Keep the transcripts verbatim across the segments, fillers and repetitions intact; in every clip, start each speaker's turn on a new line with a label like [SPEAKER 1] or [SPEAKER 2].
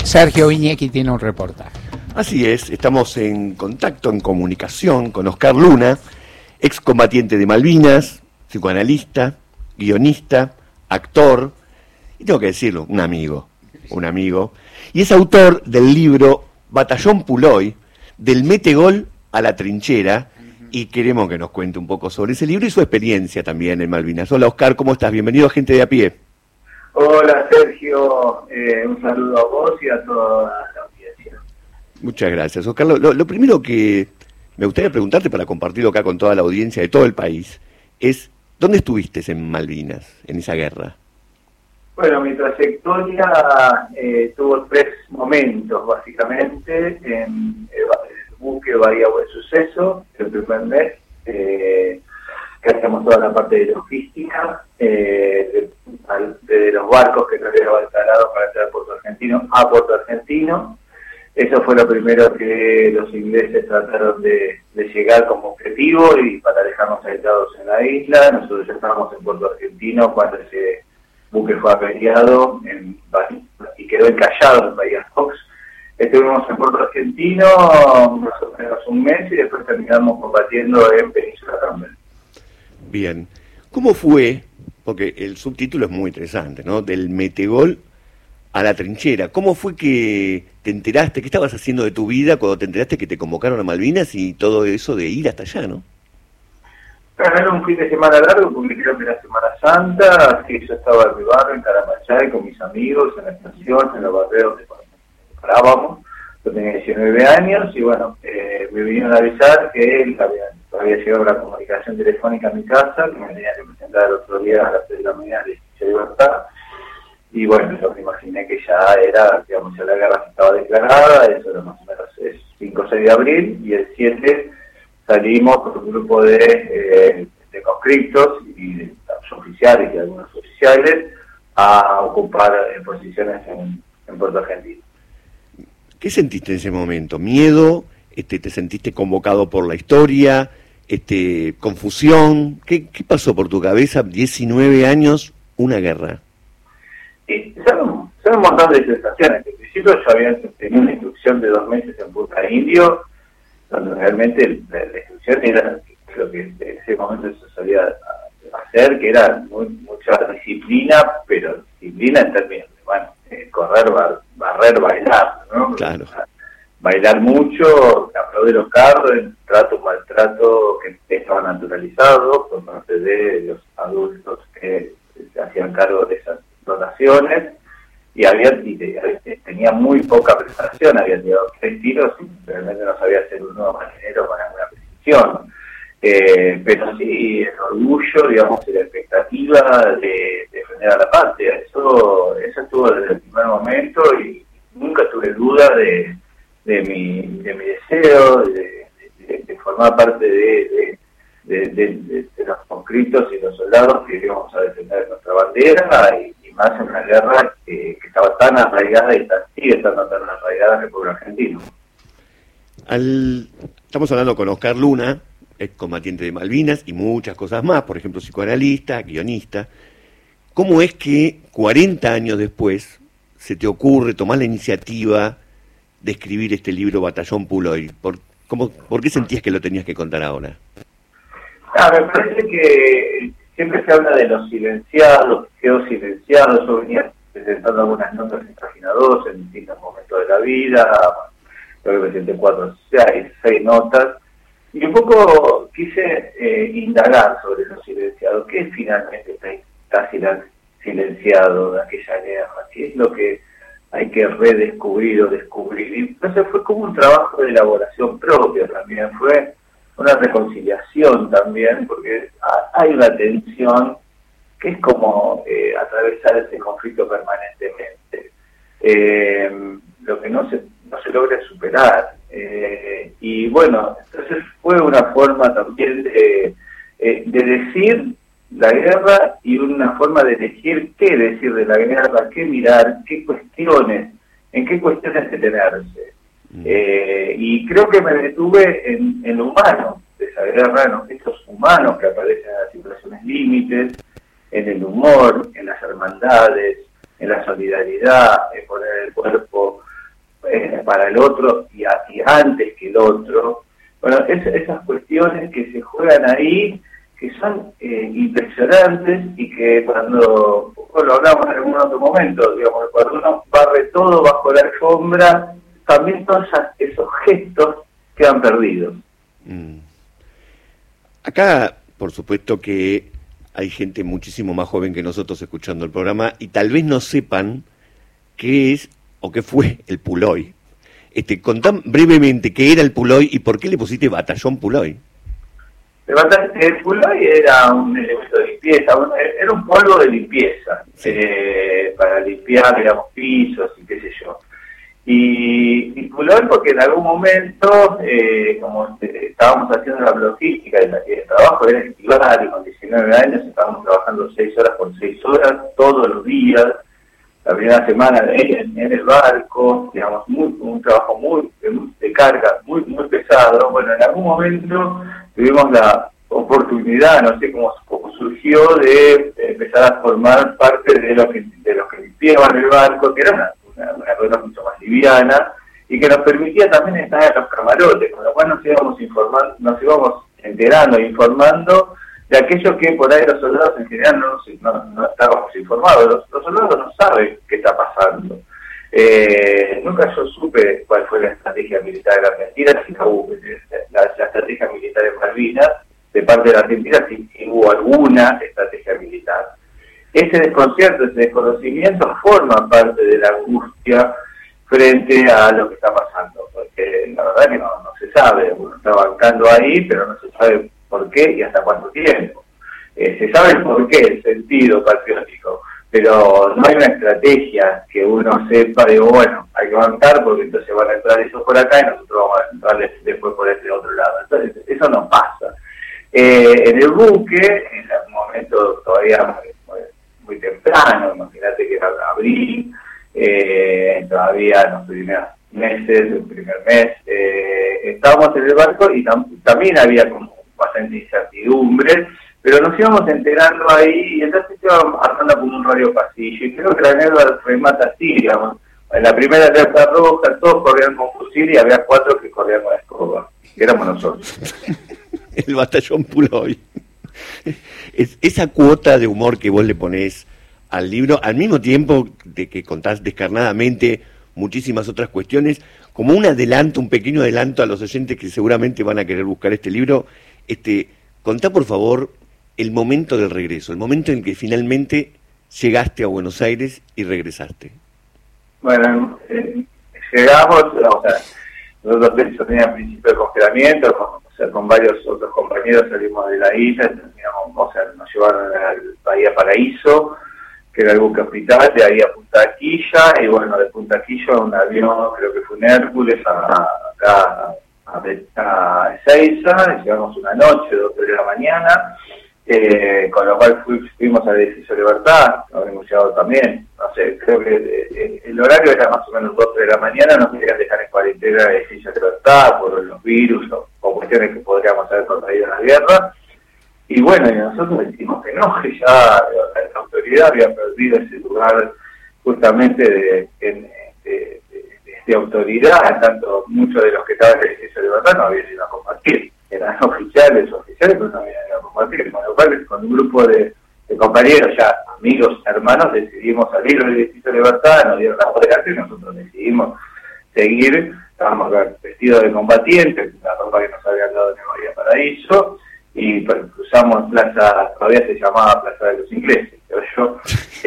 [SPEAKER 1] Sergio Viñecki tiene un reportaje.
[SPEAKER 2] Así es, estamos en contacto, en comunicación con Oscar Luna, excombatiente de Malvinas, psicoanalista, guionista, actor, y tengo que decirlo, un amigo, un amigo, y es autor del libro Batallón Puloy, del metegol a la trinchera, y queremos que nos cuente un poco sobre ese libro y su experiencia también en Malvinas. Hola Oscar, ¿cómo estás? Bienvenido a Gente de a Pie.
[SPEAKER 3] Hola Sergio, eh, un saludo a vos y a toda la audiencia.
[SPEAKER 2] Muchas gracias, Oscar. Lo, lo primero que me gustaría preguntarte para compartirlo acá con toda la audiencia de todo el país es, ¿dónde estuviste en Malvinas, en esa guerra?
[SPEAKER 3] Bueno, mi trayectoria eh, tuvo tres momentos, básicamente, en el buque Bahía Buen Suceso, el primer mes, eh, que hacíamos toda la parte de logística, eh, de, de los barcos que nos habían instalado para entrar a Puerto Argentino a Puerto Argentino. Eso fue lo primero que los ingleses trataron de, de llegar como objetivo y para dejarnos aislados en la isla. Nosotros ya estábamos en Puerto Argentino cuando ese buque fue averiado en, y quedó encallado en Bahía Fox. Estuvimos en Puerto Argentino más o menos un mes y después terminamos combatiendo en Península Campbell.
[SPEAKER 2] Bien. ¿Cómo fue? Porque el subtítulo es muy interesante, ¿no? Del metegol a la trinchera. ¿Cómo fue que te enteraste? ¿Qué estabas haciendo de tu vida cuando te enteraste que te convocaron a Malvinas y todo eso de ir hasta allá, no?
[SPEAKER 3] Bueno, era un fin de semana largo porque creo que era Semana Santa, así que yo estaba en mi barrio, en Caramachay, con mis amigos, en la estación, en los barrios donde parábamos. Yo tenía diecinueve años y bueno, eh, me vinieron a avisar que él había, había llegado la comunicación telefónica a mi casa, que me tenía que presentar el otro día a las tres de la mañana de libertad. Y bueno, yo me imaginé que ya era, digamos, ya la guerra estaba declarada, eso era más o menos el cinco o seis de abril, y el siete salimos con un grupo de, eh, de conscriptos y de los oficiales y algunos oficiales a ocupar eh, posiciones en, en Puerto Argentino.
[SPEAKER 2] ¿Qué sentiste en ese momento? ¿Miedo? Este, ¿Te sentiste convocado por la historia? Este, ¿Confusión? ¿Qué, qué pasó por tu cabeza? diecinueve años, una guerra.
[SPEAKER 3] Sí, son, son un montón de sensaciones. En principio yo había tenido una instrucción de dos meses en Punta Indio, donde realmente la, la instrucción era lo que en ese momento se solía hacer, que era muy, mucha disciplina, pero disciplina en términos de, bueno, eh, correr, bar, barrer, bailar, ¿no?
[SPEAKER 2] Claro.
[SPEAKER 3] Bailar mucho, aplaudir los carros, el trato, maltrato que estaba naturalizado por parte de los adultos que se hacían cargo de esas donaciones, y había y de, tenía muy poca preparación, había tirado tres tiros y realmente no sabía hacer un nuevo marinero con alguna precisión. Eh, pero sí, el orgullo, digamos, y la expectativa de, de defender a la patria, eso, eso estuvo desde el primer momento y nunca tuve duda de, de, mi, de mi deseo, de, de, de formar parte de, de, de, de, de, de los conscriptos y los soldados que íbamos a defender nuestra bandera y más en una guerra que, que estaba tan arraigada y tan, sigue estando tan arraigada en el pueblo argentino.
[SPEAKER 2] Al... Estamos hablando con Oscar Luna, excombatiente de Malvinas y muchas cosas más, por ejemplo, psicoanalista, guionista. ¿Cómo es que cuarenta años después se te ocurre tomar la iniciativa de escribir este libro Batallón Puloy? ¿Por, cómo, ¿Por qué sentías que lo tenías que contar ahora?
[SPEAKER 3] Ah, me parece que siempre se habla de los silenciados, que quedó silenciado. Yo venía presentando algunas notas en página dos en distintos momentos de la vida, creo que presenté cuatro, seis, seis notas, y un poco quise eh, indagar sobre los silenciados. ¿Qué finalmente está, está silenciado de aquella guerra? ¿Qué es lo que hay que redescubrir o descubrir? Y entonces fue como un trabajo de elaboración propia también, fue una reconciliación también, porque hay una tensión que es como eh, atravesar ese conflicto permanentemente. Eh, lo que no se, no se logra superar. Eh, y bueno, entonces fue una forma también de, eh, de decir la guerra y una forma de elegir qué decir de la guerra, qué mirar, qué cuestiones, en qué cuestiones detenerse. Eh, y creo que me detuve en, en lo humano de esa guerra, en los gestos humanos que aparecen en las situaciones límites, en el humor, en las hermandades, en la solidaridad, en poner el cuerpo eh, para el otro y, a, y antes que el otro. Bueno, es, esas cuestiones que se juegan ahí, que son eh, impresionantes y que cuando, lo hablamos en algún otro momento, digamos, cuando uno barre todo bajo la alfombra, también todos esos gestos quedan perdidos.
[SPEAKER 2] Mm. Acá, por supuesto que hay gente muchísimo más joven que nosotros escuchando el programa y tal vez no sepan qué es o qué fue el Puloy. Este, contá brevemente qué era el Puloy y por qué le pusiste Batallón Puloy.
[SPEAKER 3] El Puloy era un elemento de limpieza, era un polvo de limpieza, sí. eh, para limpiar, digamos, pisos y qué sé yo. Y, y Puloy porque en algún momento, eh, como estábamos haciendo la logística de, de trabajo, era estival y con diecinueve años estábamos trabajando seis horas por seis horas todos los días, la primera semana en, en el barco, digamos, muy, un trabajo muy de, de carga, muy muy pesado. Bueno, en algún momento tuvimos la oportunidad, no sé cómo, cómo surgió, de empezar a formar parte de los que, de los que limpiaban el barco, que era una, una, una cosa mucho más liviana, y que nos permitía también estar en los camarotes, con lo cual nos íbamos informando, nos íbamos enterando e informando de aquello que por ahí los soldados en general no, no, no estábamos informados. Los, los soldados no saben qué está pasando. Eh, nunca yo supe cuál fue la estrategia militar de la Argentina, si hubo la, la estrategia militar en Malvinas, de parte de la Argentina, si, si hubo alguna estrategia militar. Ese desconcierto, ese desconocimiento forma parte de la angustia frente a lo que está pasando, porque la verdad que no, no se sabe, uno está bancando ahí, pero no se sabe por qué y hasta cuánto tiempo. Eh, se sabe el por qué, el sentido patriótico, pero no hay una estrategia que uno sepa, digo, bueno, hay que bancar porque entonces van a entrar ellos por acá y nosotros vamos a entrar después por este otro lado. Entonces, eso no pasa. Eh, en el buque, en un momento todavía muy, muy temprano, imagínate que era abril, eh, todavía en los primeros meses, el primer mes, eh, estábamos en el barco y tam también había como bastante incertidumbre, pero nos íbamos enterando ahí y entonces íbamos armando como un radio pasillo, y creo que la anécdota remata así, digamos. En la primera alerta roja todos corrían con fusil y había cuatro que corrían con escoba, que éramos nosotros.
[SPEAKER 2] El batallón Puloy. Es, esa cuota de humor que vos le ponés al libro, al mismo tiempo de que contás descarnadamente muchísimas otras cuestiones, como un adelanto, un pequeño adelanto a los oyentes que seguramente van a querer buscar este libro, este, contá por favor el momento del regreso, el momento en que finalmente llegaste a Buenos Aires y regresaste.
[SPEAKER 3] Bueno, eh, llegamos, o sea, nosotros teníamos al principio de congelamiento, con, o sea, con varios otros compañeros salimos de la isla, teníamos, o sea, nos llevaron al Bahía Paraíso, que era el buque hospital, de ahí a Punta Quilla, y bueno, de Punta Quilla un avión, creo que fue un Hércules, acá a, a, a Ezeiza, llegamos una noche, dos de la mañana, eh, con lo cual fui, fuimos al edificio Libertad, lo habíamos llegado también, no sé, creo que eh, el horario era más o menos dos de la mañana, nos querían dejar en cuarentena el edificio Libertad por los virus o, o cuestiones que podríamos haber contraído en la guerra. Y bueno, y nosotros decimos que no, que ya la autoridad había perdido ese lugar justamente de, de, de, de, de autoridad, tanto muchos de los que estaban en el edificio de Libertad no habían ido a compartir, eran oficiales, oficiales, pero no habían ido a compartir, con lo cual con un grupo de, de compañeros, ya amigos, hermanos, decidimos salir del edificio de Libertad, nos dieron la adelante y nosotros decidimos seguir, estábamos vestidos de combatientes, la ropa que nos habían dado en el Bahía Paraíso, y cruzamos Plaza, todavía se llamaba Plaza de los Ingleses, creo yo,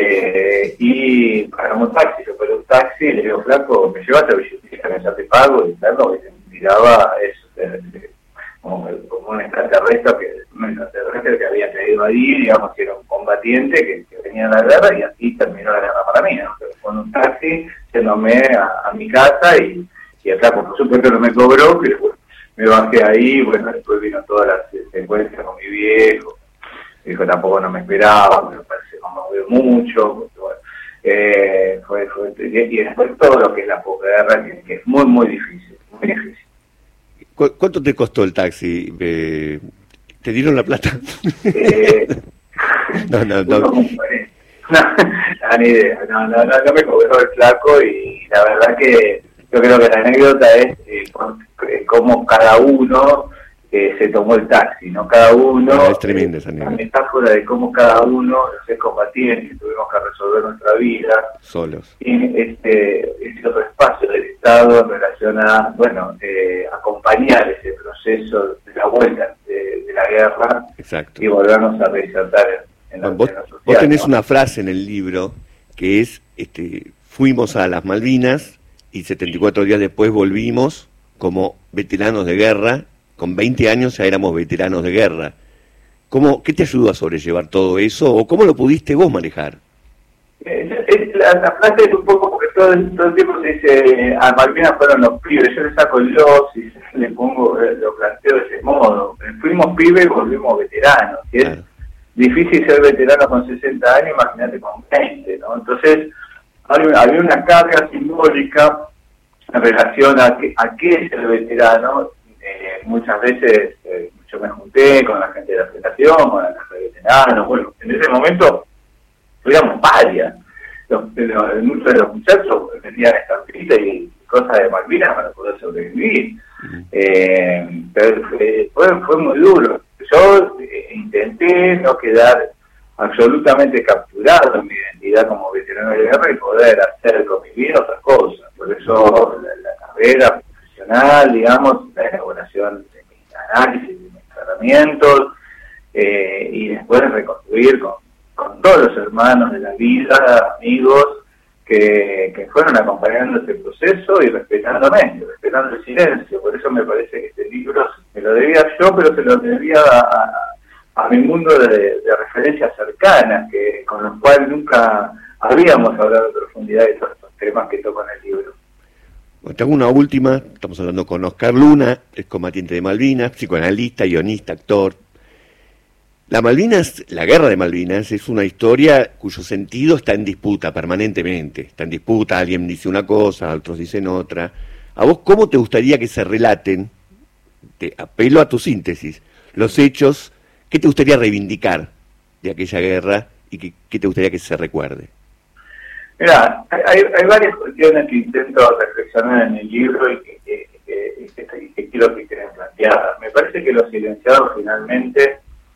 [SPEAKER 3] eh, y pagamos un taxi, yo pagé un taxi, y le digo, flaco, me llevaste a billetera, que ya te pago, y claro, y se miraba eso, de, de, como, como un extraterrestre que, un extraterrestre que había caído ahí, digamos que era un combatiente que, que venía a la guerra, y así terminó la guerra para mí, ¿no? Pero con un taxi, yéndome a, a mi casa, y, y acá, por supuesto, no me cobró, pero bueno, me bajé ahí, bueno, después vino todas las secuencias con mi viejo, mi hijo tampoco no me esperaba, me parece como veo mucho, porque, bueno, eh, fue, fue, y después todo lo que es la posguerra, que, que es muy, muy difícil, muy difícil.
[SPEAKER 2] ¿Cu ¿Cuánto te costó el taxi? Eh, ¿Te dieron la plata?
[SPEAKER 3] Eh,
[SPEAKER 2] no, no, no.
[SPEAKER 3] No, no, no, ni idea, no, no, no, no me cobró el flaco y la verdad que yo creo que la anécdota es eh, con, eh, cómo cada uno eh, se tomó el taxi, ¿no? Cada uno,
[SPEAKER 2] no, es tremenda esa anécdota.
[SPEAKER 3] La metáfora de cómo cada uno, los excombatientes, tuvimos que resolver nuestra vida
[SPEAKER 2] solos.
[SPEAKER 3] Y este, este otro espacio del Estado en relación a, bueno, eh, acompañar ese proceso de la vuelta de, de la guerra.
[SPEAKER 2] Exacto.
[SPEAKER 3] Y volvernos a reinsertar en, en la
[SPEAKER 2] vos,
[SPEAKER 3] sociedad.
[SPEAKER 2] vos tenés, ¿no?, una
[SPEAKER 3] ¿no?
[SPEAKER 2] frase en el libro que es, este, fuimos a las Malvinas y setenta y cuatro días después volvimos como veteranos de guerra, con veinte años ya éramos veteranos de guerra. ¿Cómo, ¿Qué te ayudó a sobrellevar todo eso o cómo lo pudiste vos manejar?
[SPEAKER 3] Eh, es, la, la frase es un poco porque todo, todo el tiempo se dice a Malvinas fueron los pibes, yo le saco el los y le pongo, eh, lo planteo de ese modo. Fuimos pibes y volvimos veteranos. Y es claro. Difícil ser veterano con sesenta años, imagínate con veinte, ¿no? Entonces había, había una carga simbólica en relación a, que, a qué es el veterano. Eh, muchas veces eh, yo me junté con la gente de la federación, con la casa de veteranos, bueno, en ese momento éramos varias. Los, los, muchos de los muchachos vendían estampitas y cosas de Malvinas para poder sobrevivir. Uh-huh. eh, pero eh, fue, fue muy duro. Yo eh, intenté no quedar absolutamente capturado en mi identidad como veterano de guerra y poder hacer con mi vida otras cosas. Por eso la, la carrera profesional, digamos, la elaboración de mis análisis, de mis tratamientos, eh, y después reconstruir con con todos los hermanos de la vida, amigos, que, que fueron acompañando este proceso y respetándome, y respetando el silencio. Por eso me parece que este libro me lo debía yo, pero se lo debía a, a, a mi mundo de, de referencias cercanas, que con los cuales nunca habíamos hablado en profundidad de todos estos temas que toco en el libro.
[SPEAKER 2] Bueno, te hago una última. Estamos hablando con Oscar Luna, excombatiente de Malvinas, psicoanalista, guionista, actor. La Malvinas, la guerra de Malvinas, es una historia cuyo sentido está en disputa permanentemente. Está en disputa, alguien dice una cosa, otros dicen otra. ¿A vos cómo te gustaría que se relaten, te apelo a tu síntesis, los hechos, qué te gustaría reivindicar de aquella guerra y qué, qué te gustaría que se recuerde?
[SPEAKER 3] Mira, hay, hay varias cuestiones que intento reflexionar en el libro y que, que, que, que, que quiero que queden planteadas. Me parece que lo silenciado finalmente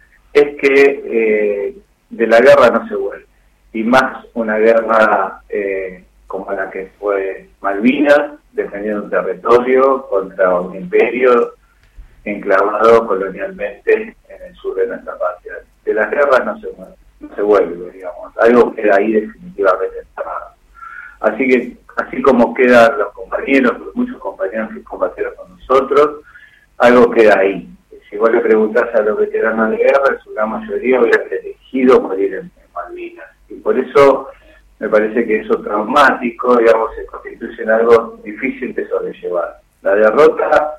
[SPEAKER 3] es que eh, de la guerra no se vuelve, y más una guerra eh, como la que fue Malvinas, defendiendo un territorio contra un imperio enclavado colonialmente en el sur de nuestra patria. De las guerras no se vuelve, no se vuelve, digamos, algo queda ahí definitivamente enterrado. Así que, así como quedan los compañeros, los muchos compañeros que combatieron con nosotros, algo queda ahí. Si vos le preguntás a los veteranos de guerra, su gran mayoría hubieran elegido morir en, en Malvinas. Y por eso me parece que eso traumático, digamos, se constituye en algo difícil de sobrellevar. La derrota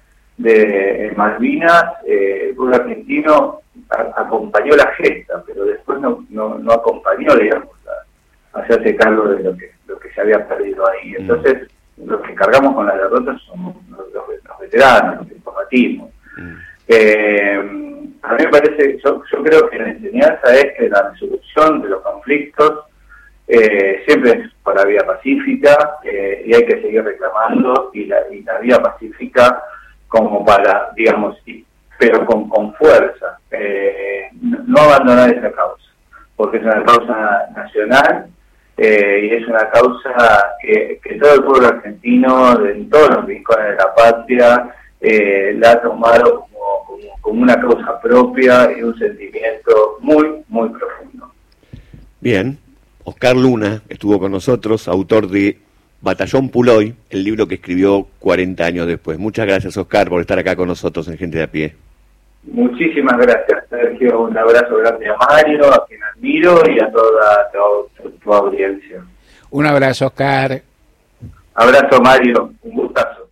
[SPEAKER 3] de en Malvinas, eh, el pueblo argentino a, acompañó la gesta, pero después no, no, no acompañó, digamos, a, a hacerse cargo de lo que, lo que se había perdido ahí. Entonces, mm. los que cargamos con la derrota somos los, los, los veteranos, los que combatimos. Mm. Eh, a mí me parece, yo, yo creo que la enseñanza es que la resolución de los conflictos eh, siempre es por la vía pacífica, eh, y hay que seguir reclamando, y la, y la vía pacífica como para, digamos, sí, pero con, con fuerza, eh, no, no abandonar esa causa, porque es una causa nacional, eh, y es una causa que, que todo el pueblo argentino, en todos los rincones de la patria, eh, la ha tomado como Como, como una causa propia y un sentimiento muy, muy profundo.
[SPEAKER 2] Bien, Oscar Luna estuvo con nosotros, autor de Batallón Puloy, el libro que escribió cuarenta años después. Muchas gracias, Oscar, por estar acá con nosotros en Gente de a Pie.
[SPEAKER 3] Muchísimas gracias, Sergio. Un abrazo grande a Mario, a quien admiro, y a toda tu, tu audiencia.
[SPEAKER 1] Un abrazo, Oscar.
[SPEAKER 3] Abrazo, Mario. Un gustazo.